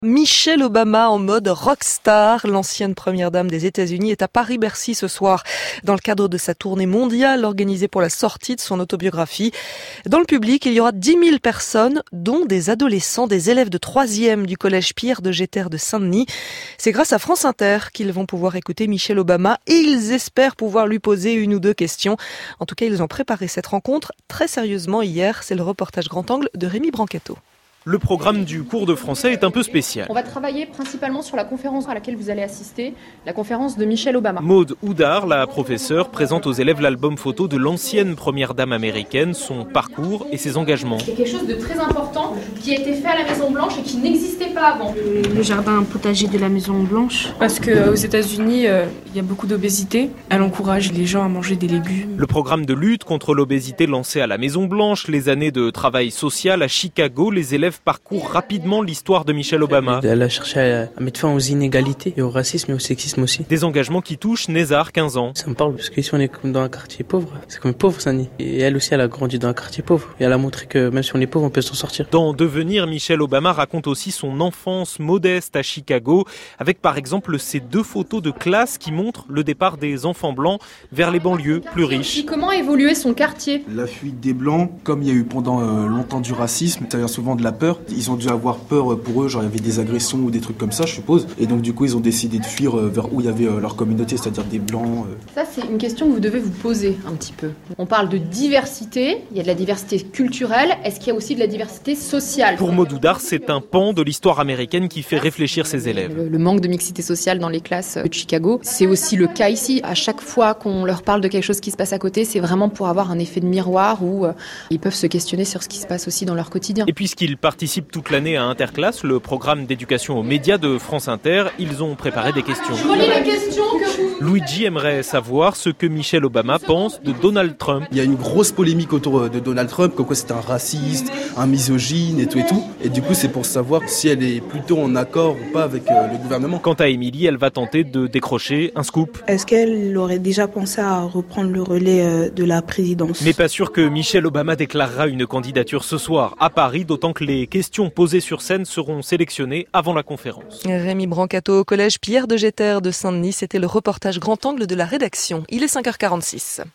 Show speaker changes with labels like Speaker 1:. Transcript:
Speaker 1: Michelle Obama en mode rockstar. L'ancienne première dame des États-Unis est à Paris-Bercy ce soir dans le cadre de sa tournée mondiale organisée pour la sortie de son autobiographie. Dans le public, il y aura 10 000 personnes, dont des adolescents, des élèves de 3e du collège Pierre de Jeter de Saint-Denis. C'est grâce à France Inter qu'ils vont pouvoir écouter Michelle Obama et ils espèrent pouvoir lui poser une ou deux questions. En tout cas, ils ont préparé cette rencontre très sérieusement hier. C'est le reportage grand angle de Rémi Brancato.
Speaker 2: Le programme du cours de français est un peu spécial.
Speaker 3: On va travailler principalement sur la conférence à laquelle vous allez assister, la conférence de Michelle Obama.
Speaker 2: Maude Houdard, la professeure, présente aux élèves l'album photo de l'ancienne première dame américaine, son parcours et ses engagements.
Speaker 3: C'est quelque chose de très important qui a été fait à la Maison Blanche et qui n'existait pas avant.
Speaker 4: Le jardin potager de la Maison Blanche. Parce qu'aux États-Unis, il y a beaucoup d'obésité. Elle encourage les gens à manger des légumes.
Speaker 2: Le programme de lutte contre l'obésité lancé à la Maison Blanche, les années de travail social à Chicago, les élèves parcourent rapidement l'histoire de Michelle Obama.
Speaker 5: Elle a cherché à mettre fin aux inégalités et au racisme et au sexisme aussi.
Speaker 2: Des engagements qui touchent Nézar, 15 ans.
Speaker 5: Ça me parle parce qu'ici on est comme dans un quartier pauvre. C'est comme pauvre Saint-Denis. Et elle aussi elle a grandi dans un quartier pauvre. Et elle a montré que même si on est pauvre on peut s'en sortir.
Speaker 2: Dans Devenir, Michelle Obama raconte aussi son enfance modeste à Chicago, avec par exemple ces 2 photos de classe qui montrent le départ des enfants blancs vers les banlieues plus riches.
Speaker 3: Comment a évolué son quartier ?
Speaker 6: La fuite des blancs, comme il y a eu pendant longtemps du racisme, ça vient souvent de la peur. Ils ont dû avoir peur pour eux, genre il y avait des agressions ou des trucs comme ça, je suppose. Et donc du coup, ils ont décidé de fuir vers où il y avait leur communauté, c'est-à-dire des blancs.
Speaker 3: Ça, c'est une question que vous devez vous poser un petit peu. On parle de diversité, il y a de la diversité culturelle, est-ce qu'il y a aussi de la diversité sociale ?
Speaker 2: Pour Maude Houdard, c'est un pan de l'histoire américaine qui fait réfléchir ses élèves.
Speaker 3: Le manque de mixité sociale dans les classes de Chicago, c'est aussi le cas ici. À chaque fois qu'on leur parle de quelque chose qui se passe à côté, c'est vraiment pour avoir un effet de miroir où ils peuvent se questionner sur ce qui se passe aussi dans leur quotidien.
Speaker 2: Et puisqu'ils participent toute l'année à Interclasse, le programme d'éducation aux médias de France Inter, ils ont préparé des questions.
Speaker 3: Je relis les questions que vous...
Speaker 2: Luigi aimerait savoir ce que Michelle Obama pense de Donald Trump.
Speaker 6: Il y a une grosse polémique autour de Donald Trump, comme quoi c'est un raciste, un misogyne et tout et tout. Et du coup, c'est pour savoir si elle est plutôt en accord ou pas avec le gouvernement.
Speaker 2: Quant à Émilie, elle va tenter de décrocher un scoop.
Speaker 7: Est-ce qu'elle aurait déjà pensé à reprendre le relais de la présidence ?
Speaker 2: Mais pas sûr que Michelle Obama déclarera une candidature ce soir à Paris, d'autant que les questions posées sur scène seront sélectionnées avant la conférence.
Speaker 1: Rémi Brancato au collège Pierre de Jeter de Saint-Denis, c'était le reportage grand angle de la rédaction. Il est 5h46.